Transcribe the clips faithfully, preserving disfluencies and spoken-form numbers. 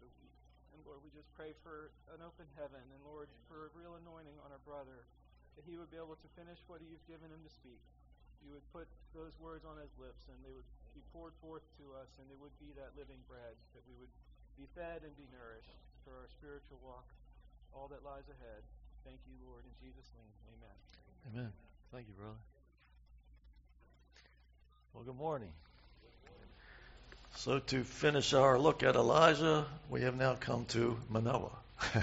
And Lord, we just pray for an open heaven, and Lord, for a real anointing on our brother, that he would be able to finish what you've given him to speak. You would put those words on his lips, and they would be poured forth to us, and they would be that living bread, that we would be fed and be nourished for our spiritual walk, all that lies ahead. Thank you, Lord, in Jesus' name. Amen. Amen. Thank you, brother. Well, good morning. So to finish our look at Elijah, we have now come to Manoah.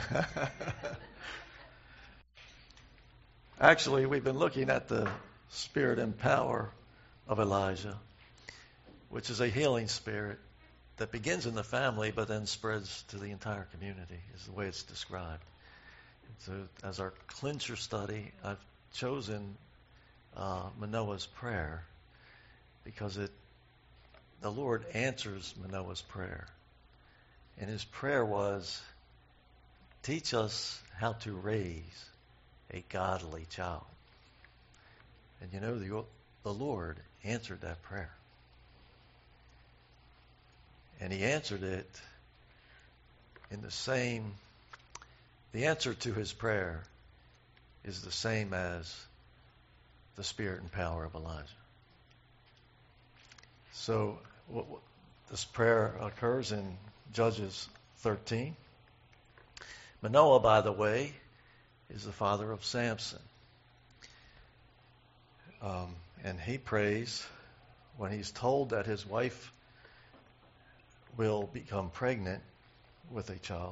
Actually, we've been looking at the spirit and power of Elijah, which is a healing spirit that begins in the family but then spreads to the entire community, is the way it's described. So as our clincher study, I've chosen uh, Manoah's prayer because it the Lord answers Manoah's prayer. And his prayer was, teach us how to raise a godly child. And you know, the, the Lord answered that prayer. And he answered it in the same, the answer to his prayer is the same as the spirit and power of Elijah. So w- w- this prayer occurs in Judges thirteen. Manoah, by the way, is the father of Samson. Um, and he prays when he's told that his wife will become pregnant with a child.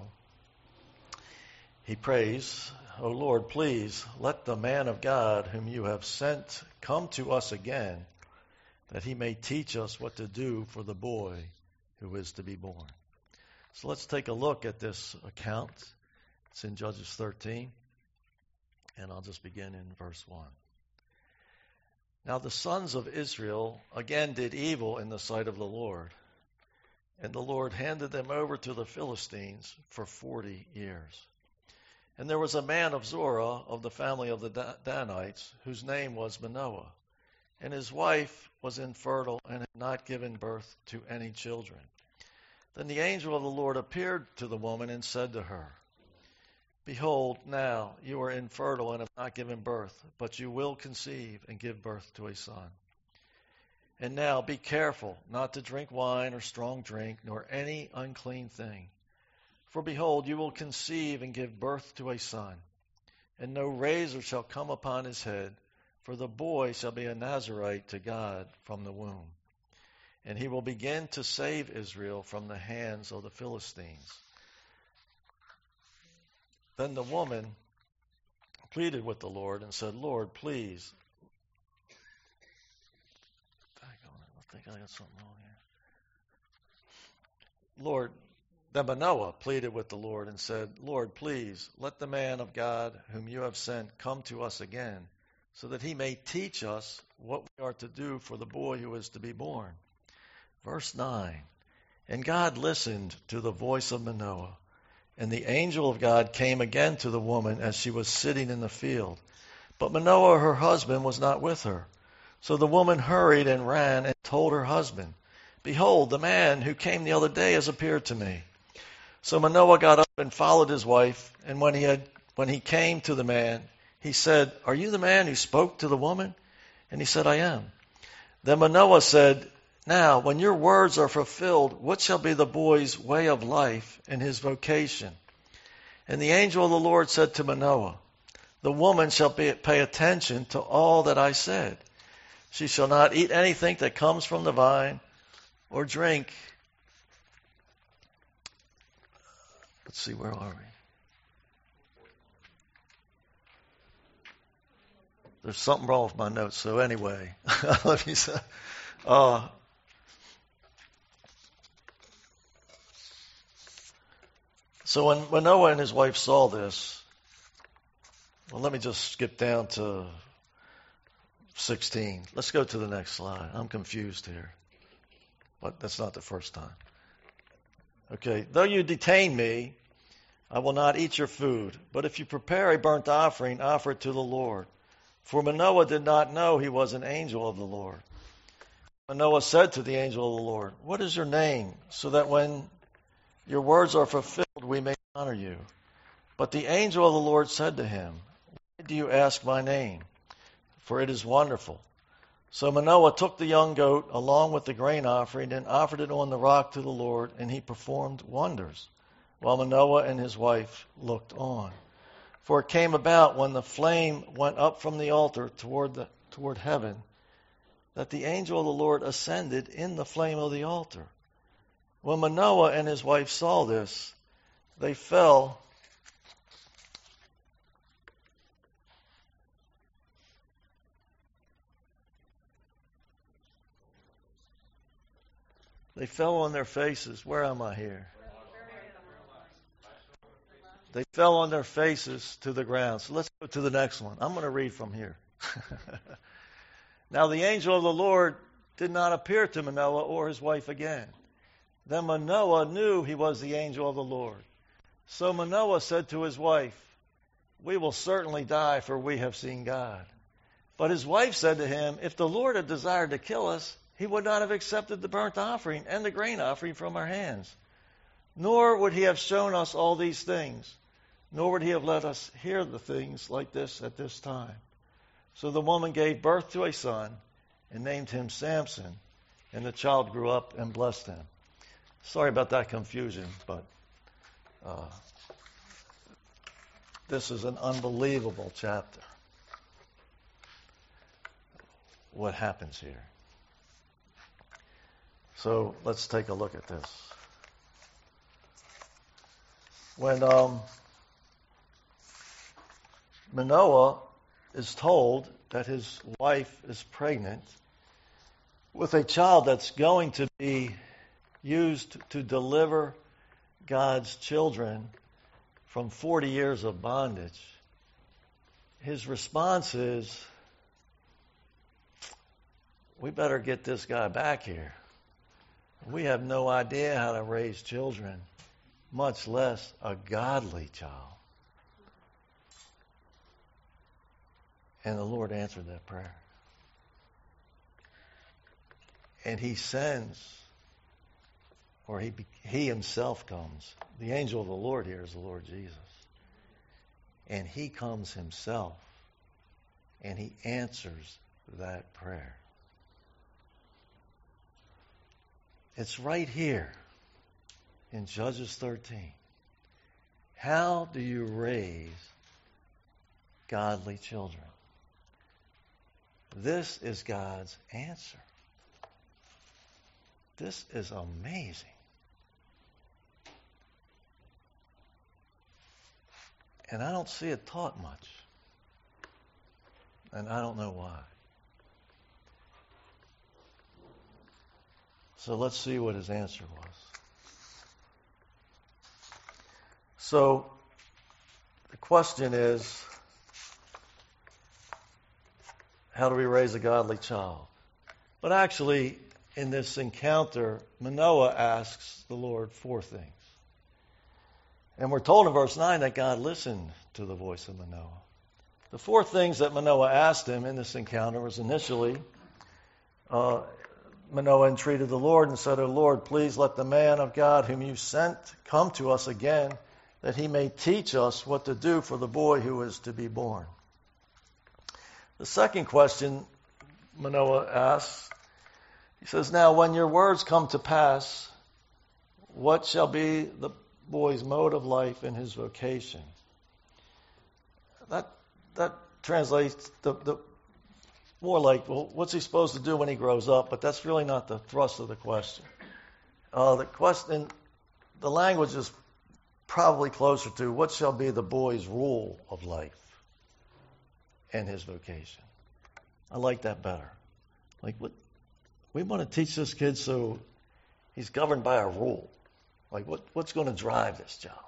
He prays, O Lord, please let the man of God whom you have sent come to us again, that he may teach us what to do for the boy who is to be born. So let's take a look at this account. It's in Judges thirteen, and I'll just begin in verse one. Now the sons of Israel again did evil in the sight of the Lord, and the Lord handed them over to the Philistines for forty years. And there was a man of Zorah of the family of the Danites, whose name was Manoah. And his wife was infertile and had not given birth to any children. Then the angel of the Lord appeared to the woman and said to her, Behold, now you are infertile and have not given birth, but you will conceive and give birth to a son. And now be careful not to drink wine or strong drink, nor any unclean thing. For behold, you will conceive and give birth to a son, and no razor shall come upon his head, for the boy shall be a Nazirite to God from the womb. And he will begin to save Israel from the hands of the Philistines. Then the woman pleaded with the Lord and said, Lord, please. I think I got something wrong here. Lord, then Manoah pleaded with the Lord and said, Lord, please let the man of God whom you have sent come to us again, so that he may teach us what we are to do for the boy who is to be born. Verse nine, and God listened to the voice of Manoah, and the angel of God came again to the woman as she was sitting in the field. But Manoah, her husband, was not with her. So the woman hurried and ran and told her husband, Behold, the man who came the other day has appeared to me. So Manoah got up and followed his wife, and when he had when he came to the man, he said, Are you the man who spoke to the woman? And he said, I am. Then Manoah said, Now, when your words are fulfilled, what shall be the boy's way of life and his vocation? And the angel of the Lord said to Manoah, The woman shall be, pay attention to all that I said. She shall not eat anything that comes from the vine or drink. Let's see, where are we? There's something wrong with my notes. So anyway, let me say, uh, so when, when Noah and his wife saw this, well, let me just skip down to sixteen. Let's go to the next slide. I'm confused here, but that's not the first time. Okay, though you detain me, I will not eat your food. But if you prepare a burnt offering, offer it to the Lord. For Manoah did not know he was an angel of the Lord. Manoah said to the angel of the Lord, What is your name? So that when your words are fulfilled, we may honor you. But the angel of the Lord said to him, why do you ask my name? For it is wonderful. So Manoah took the young goat along with the grain offering and offered it on the rock to the Lord, and he performed wonders, while Manoah and his wife looked on. For it came about when the flame went up from the altar toward the, toward heaven, that the angel of the Lord ascended in the flame of the altar. When Manoah and his wife saw this, they fell They fell on their faces. Where am I here? They fell on their faces to the ground. So let's go to the next one. I'm going to read from here. Now the angel of the Lord did not appear to Manoah or his wife again. Then Manoah knew he was the angel of the Lord. So Manoah said to his wife, we will certainly die, for we have seen God. But his wife said to him, if the Lord had desired to kill us, he would not have accepted the burnt offering and the grain offering from our hands. Nor would he have shown us all these things, nor would he have let us hear the things like this at this time. So the woman gave birth to a son and named him Samson, and the child grew up and blessed him. Sorry about that confusion, but uh, this is an unbelievable chapter. What happens here? So let's take a look at this. When um, Manoah is told that his wife is pregnant with a child that's going to be used to deliver God's children from forty years of bondage, his response is, we better get this guy back here. We have no idea how to raise children, much less a godly child. And the Lord answered that prayer. And he sends, or he, he himself comes. The angel of the Lord here is the Lord Jesus. And he comes himself, and he answers that prayer. It's right here in Judges thirteen. How do you raise godly children? This is God's answer. This is amazing. And I don't see it taught much. And I don't know why. So let's see what his answer was. So the question is, how do we raise a godly child? But actually, in this encounter, Manoah asks the Lord four things. And we're told in verse nine that God listened to the voice of Manoah. The four things that Manoah asked him in this encounter was initially, uh, Manoah entreated the Lord and said, O Lord, please let the man of God whom you sent come to us again, that he may teach us what to do for the boy who is to be born. The second question Manoah asks, he says, now when your words come to pass, what shall be the boy's mode of life and his vocation? That that translates the, the more like, well, what's he supposed to do when he grows up? But that's really not the thrust of the question. Uh, the question, the language is probably closer to, what shall be the boy's rule of life and his vocation? I like that better. Like, what we want to teach this kid so he's governed by a rule. Like, what, what's going to drive this child?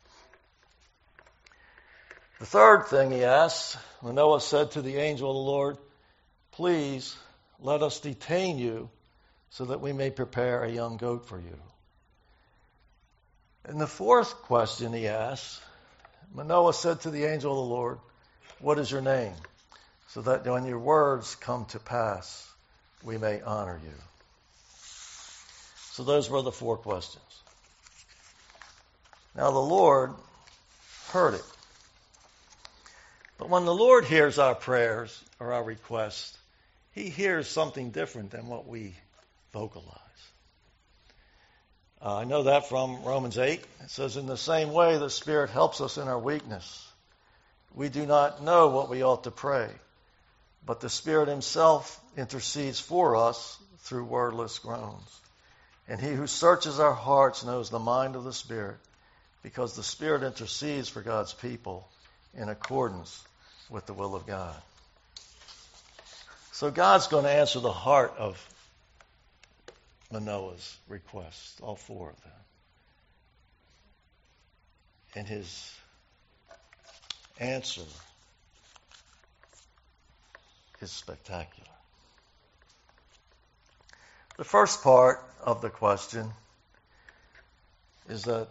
The third thing he asks, Manoah said to the angel of the Lord, please let us detain you so that we may prepare a young goat for you. And the fourth question he asks, Manoah said to the angel of the Lord, what is your name? So that when your words come to pass, we may honor you. So those were the four questions. Now the Lord heard it. But when the Lord hears our prayers or our requests, he hears something different than what we vocalize. Uh, I know that from Romans eight. It says, in the same way the Spirit helps us in our weakness. We do not know what we ought to pray, but the Spirit himself intercedes for us through wordless groans. And he who searches our hearts knows the mind of the Spirit, because the Spirit intercedes for God's people in accordance with the will of God. So God's going to answer the heart of Manoah's requests, all four of them. And his answer is spectacular. The first part of the question is that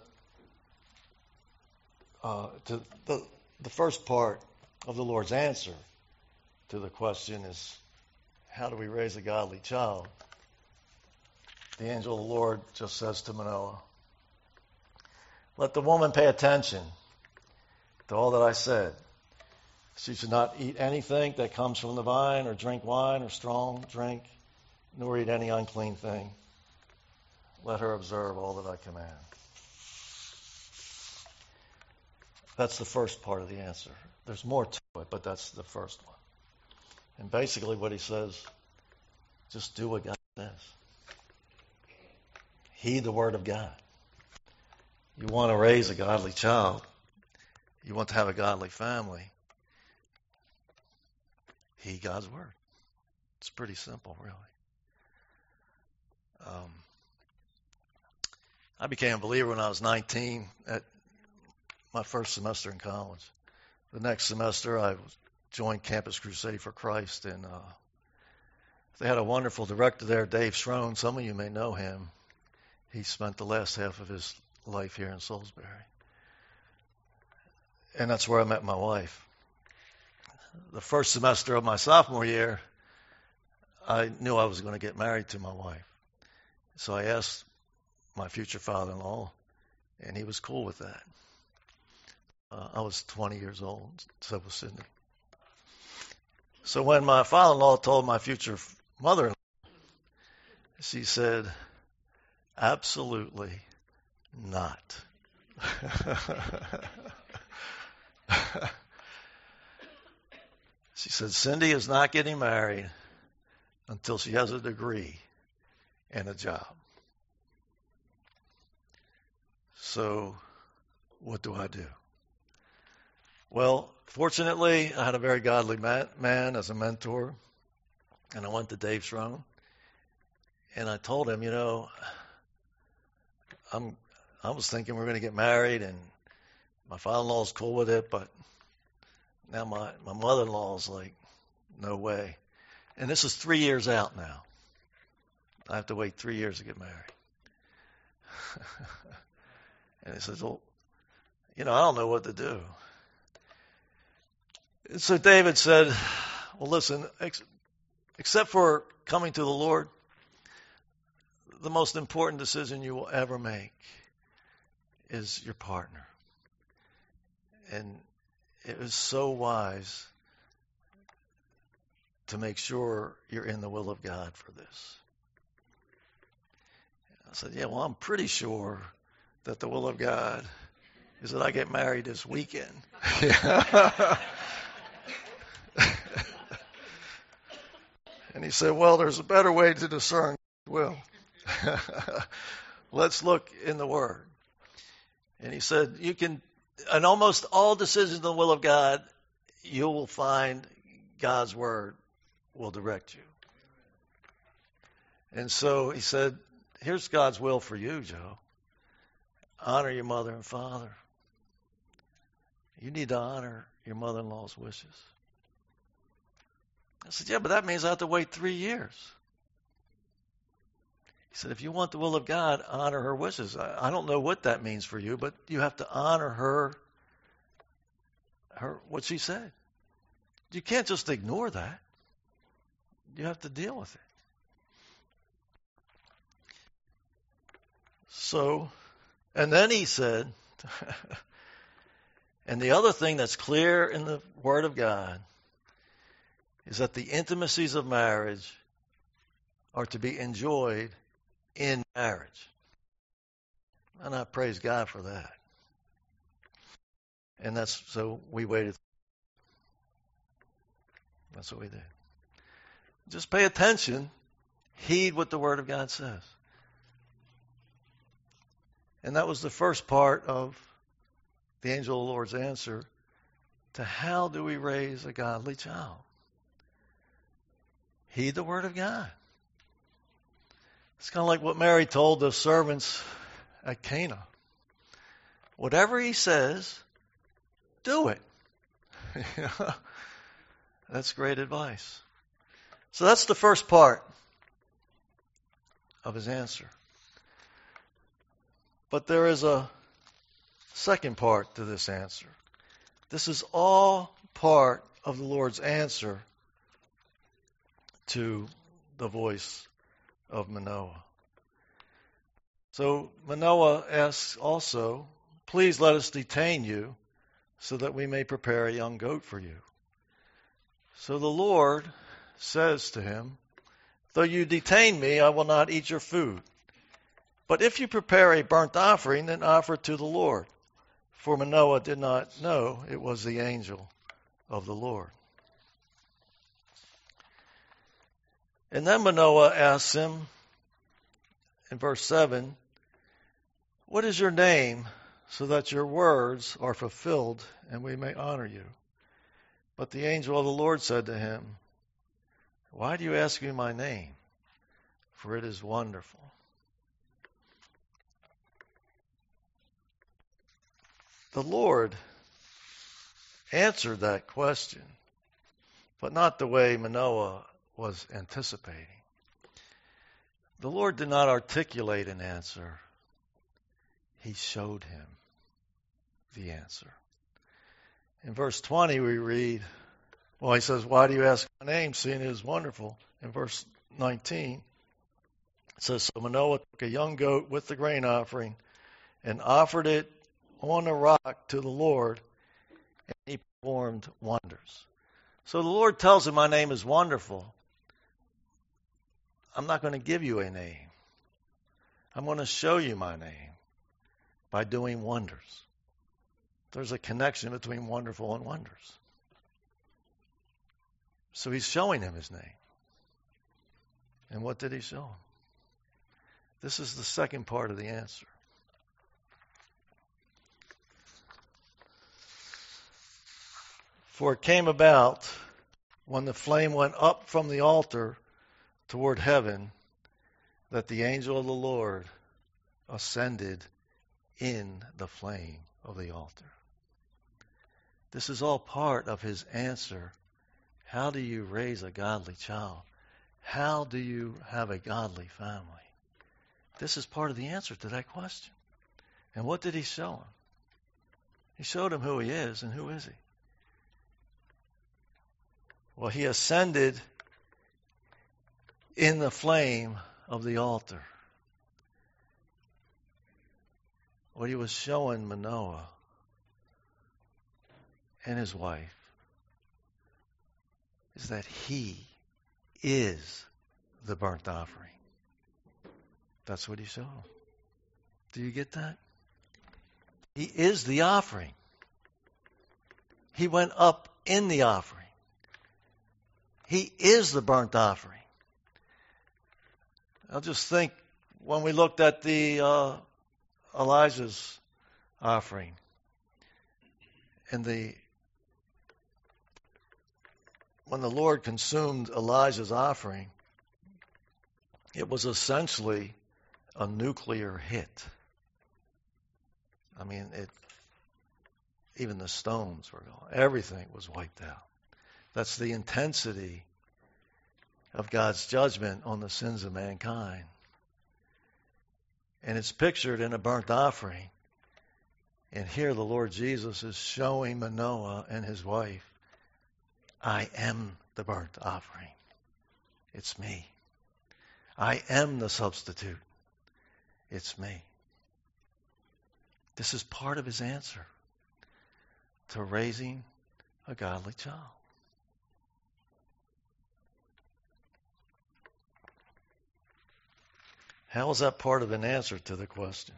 uh, to the, the first part of the Lord's answer to the question is, how do we raise a godly child? The angel of the Lord just says to Manoah, let the woman pay attention to all that I said. She should not eat anything that comes from the vine, or drink wine or strong drink, nor eat any unclean thing. Let her observe all that I command. That's the first part of the answer. There's more to it, but that's the first one. And basically what he says, just do what God says. Heed the word of God. You want to raise a godly child. You want to have a godly family. Heed God's word. It's pretty simple, really. Um, I became a believer when I was nineteen at my first semester in college. The next semester, I joined Campus Crusade for Christ, and uh, they had a wonderful director there, Dave Schrone. Some of you may know him. He spent the last half of his life here in Salisbury. And that's where I met my wife. The first semester of my sophomore year, I knew I was going to get married to my wife. So I asked my future father-in-law, and he was cool with that. Uh, I was twenty years old, so was Cindy. So when my father-in-law told my future mother-in-law, she said, absolutely not. She said, Cindy is not getting married until she has a degree and a job. So what do I do? Well, fortunately, I had a very godly man, man as a mentor, and I went to Dave Schrone, and I told him, you know, I'm, I was thinking we we're going to get married, and my father-in-law is cool with it, but now my, my mother-in-law is like, no way. And this is three years out now. I have to wait three years to get married. And he says, well, you know, I don't know what to do. And so David said, well, listen, ex- except for coming to the Lord, the most important decision you will ever make is your partner. And it was so wise to make sure you're in the will of God for this. I said, yeah, well, I'm pretty sure that the will of God is that I get married this weekend. And he said, well, there's a better way to discern will. Let's look in the Word. And he said, you can, in almost all decisions in the will of God, you will find God's Word will direct you. And so he said, here's God's will for you, Joe. Honor your mother and father. You need to honor your mother-in-law's wishes. I said, yeah, but that means I have to wait three years. He said, if you want the will of God, honor her wishes. I, I don't know what that means for you, but you have to honor her, her what she said. You can't just ignore that. You have to deal with it. So, and then he said, And the other thing that's clear in the Word of God is that the intimacies of marriage are to be enjoyed in marriage. And I praise God for that. And that's so we waited. That's what we did. Just pay attention. Heed what the Word of God says. And that was the first part of the angel of the Lord's answer to how do we raise a godly child. Heed the Word of God. It's kind of like what Mary told the servants at Cana. Whatever he says, do it. That's great advice. So that's the first part of his answer. But there is a second part to this answer. This is all part of the Lord's answer to the voice of Manoah. So Manoah asks also, please let us detain you so that we may prepare a young goat for you. So the Lord says to him, though you detain me, I will not eat your food. But if you prepare a burnt offering, then offer it to the Lord. For Manoah did not know it was the angel of the Lord. And then Manoah asks him, in verse seven, what is your name, so that your words are fulfilled and we may honor you? But the angel of the Lord said to him, why do you ask me my name? For it is wonderful. The Lord answered that question, but not the way Manoah was anticipating. The Lord did not articulate an answer. He showed him the answer. In verse twenty we read, well, he says, why do you ask my name, seeing it is wonderful? In verse nineteen, it says, so Manoah took a young goat with the grain offering and offered it on a rock to the Lord, and he performed wonders. So the Lord tells him, my name is wonderful. I'm not going to give you a name. I'm going to show you my name by doing wonders. There's a connection between wonderful and wonders. So he's showing him his name. And what did he show him? This is the second part of the answer. For it came about when the flame went up from the altar toward heaven that the angel of the Lord ascended in the flame of the altar. This is all part of his answer. How do you raise a godly child? How do you have a godly family? This is part of the answer to that question. And what did he show him? He showed him who he is, and who is he? Well, he ascended in the flame of the altar. What he was showing Manoah and his wife is that he is the burnt offering. That's what he showed him. Do you get that? He is the offering. He went up in the offering. He is the burnt offering. I'll just think when we looked at the uh, Elijah's offering and the when the Lord consumed Elijah's offering, it was essentially a nuclear hit. I mean, it even the stones were gone. Everything was wiped out. That's the intensity of God's judgment on the sins of mankind. And it's pictured in a burnt offering. And here the Lord Jesus is showing Manoah and his wife, I am the burnt offering. It's me. I am the substitute. It's me. This is part of his answer to raising a godly child. How is that part of an answer to the question?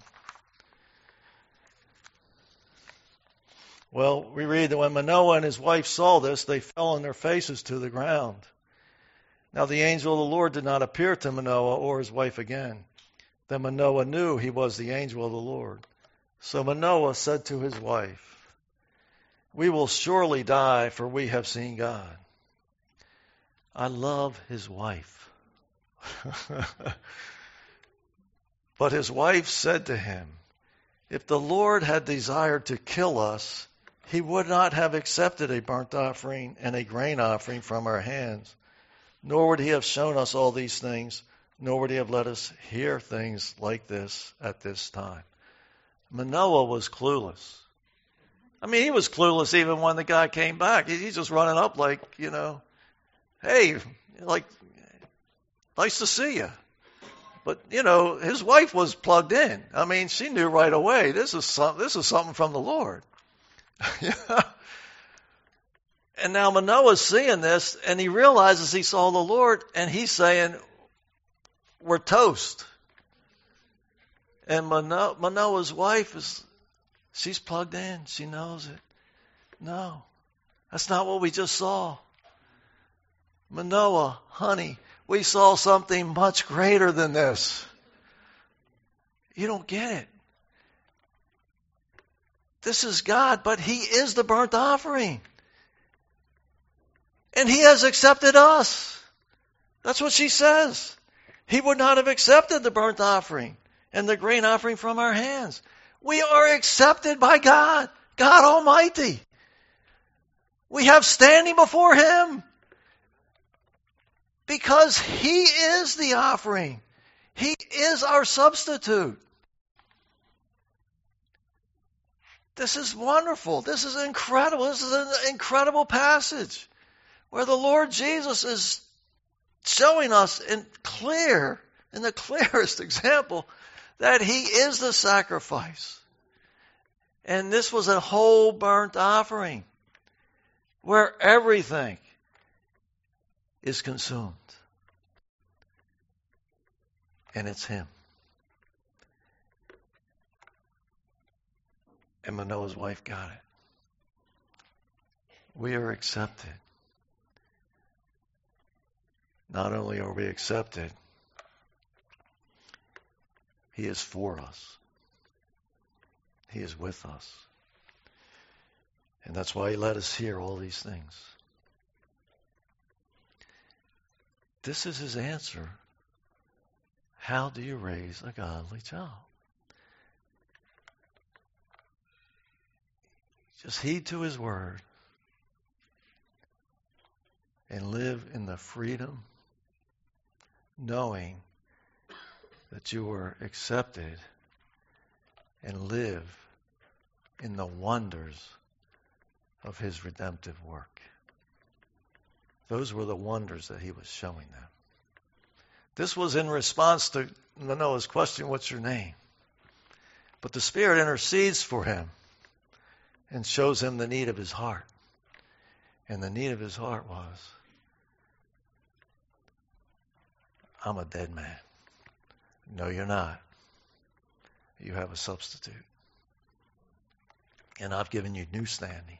Well, we read that when Manoah and his wife saw this, they fell on their faces to the ground. Now the angel of the Lord did not appear to Manoah or his wife again. Then Manoah knew he was the angel of the Lord. So Manoah said to his wife, "We will surely die, for we have seen God." I love his wife. But his wife said to him, "If the Lord had desired to kill us, he would not have accepted a burnt offering and a grain offering from our hands, nor would he have shown us all these things, nor would he have let us hear things like this at this time." Manoah was clueless. I mean, he was clueless even when the guy came back. He's just running up like, you know, "Hey, like, nice to see you." But, you know, his wife was plugged in. I mean, she knew right away, this is some, this is something from the Lord. Yeah. And now Manoah's seeing this, and he realizes he saw the Lord, and he's saying, "We're toast." And Manoah, Manoah's wife is, she's plugged in. She knows it. No, that's not what we just saw. Manoah, honey, we saw something much greater than this. You don't get it. This is God, but he is the burnt offering. And he has accepted us. That's what she says. He would not have accepted the burnt offering and the grain offering from our hands. We are accepted by God, God Almighty. We have standing before him because he is the offering. He is our substitute. This is wonderful. This is incredible. This is an incredible passage where the Lord Jesus is showing us in clear, in the clearest example, that he is the sacrifice. And this was a whole burnt offering where everything is consumed. And it's him. And Manoah's wife got it. We are accepted. Not only are we accepted, he is for us. He is with us. And that's why he let us hear all these things. This is his answer. How do you raise a godly child? Just heed to his word and live in the freedom, knowing that you are accepted, and live in the wonders of his redemptive work. Those were the wonders that he was showing them. This was in response to Manoah's question, "What's your name?" But the Spirit intercedes for him and shows him the need of his heart. And the need of his heart was, "I'm a dead man." "No, you're not. You have a substitute. And I've given you new standing.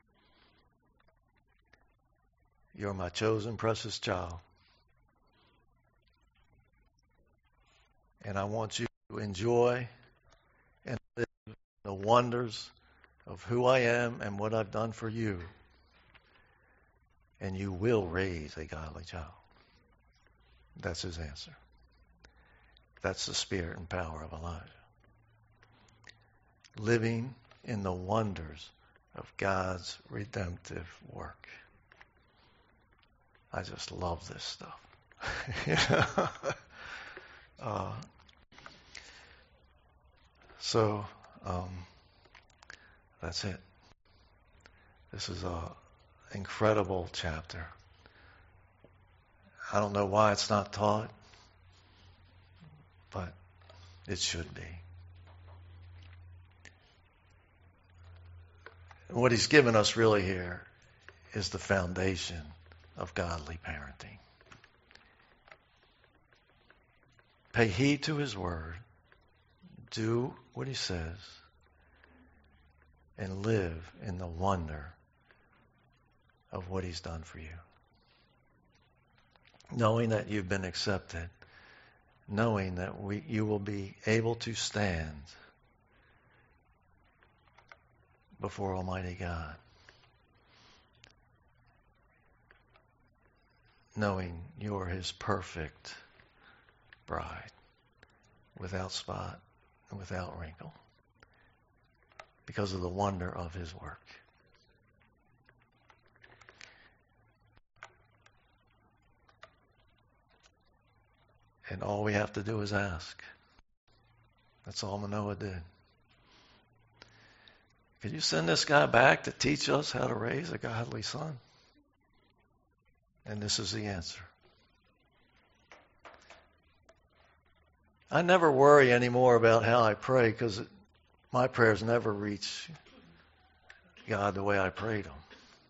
You're my chosen, precious child. And I want you to enjoy and live the wonders of who I am and what I've done for you. And you will raise a godly child." That's his answer. That's the spirit and power of Elijah. Living in the wonders of God's redemptive work. I just love this stuff. uh, so, um, that's it. This is an incredible chapter. I don't know why it's not taught, but it should be. And what he's given us really here is the foundation of godly parenting. Pay heed to his word. Do what he says. And live in the wonder of what he's done for you. Knowing that you've been accepted. Knowing that we, you will be able to stand before Almighty God. Knowing you are his perfect bride, without spot and without wrinkle, because of the wonder of his work. And all we have to do is ask. That's all Manoah did. Could you send this guy back to teach us how to raise a godly son? And this is the answer. I never worry anymore about how I pray because my prayers never reach God the way I prayed them.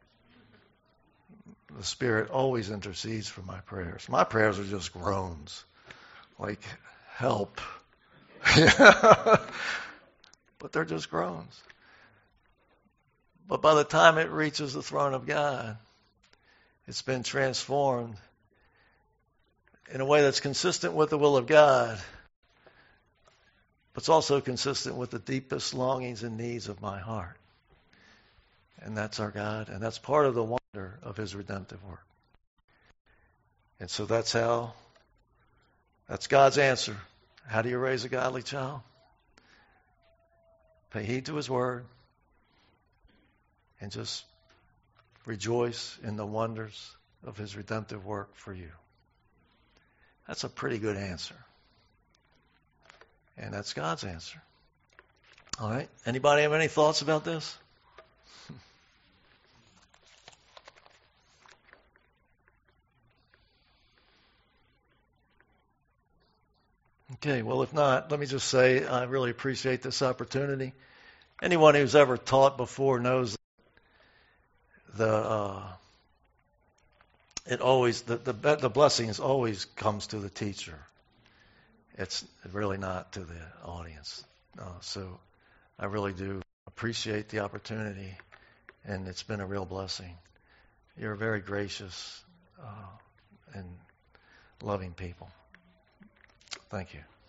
The Spirit always intercedes for my prayers. My prayers are just groans, like help. But they're just groans. But by the time it reaches the throne of God, it's been transformed in a way that's consistent with the will of God, but it's also consistent with the deepest longings and needs of my heart. And that's our God, and that's part of the wonder of his redemptive work. And so that's how, that's God's answer. How do you raise a godly child? Pay heed to his word and just rejoice in the wonders of his redemptive work for you. That's a pretty good answer. And that's God's answer. All right. Anybody have any thoughts about this? Okay, well, if not, let me just say I really appreciate this opportunity. Anyone who's ever taught before knows the uh, it always the, the the blessings always comes to the teacher. It's really not to the audience. Uh, so I really do appreciate the opportunity, and it's been a real blessing. You're very gracious uh, and loving people. Thank you.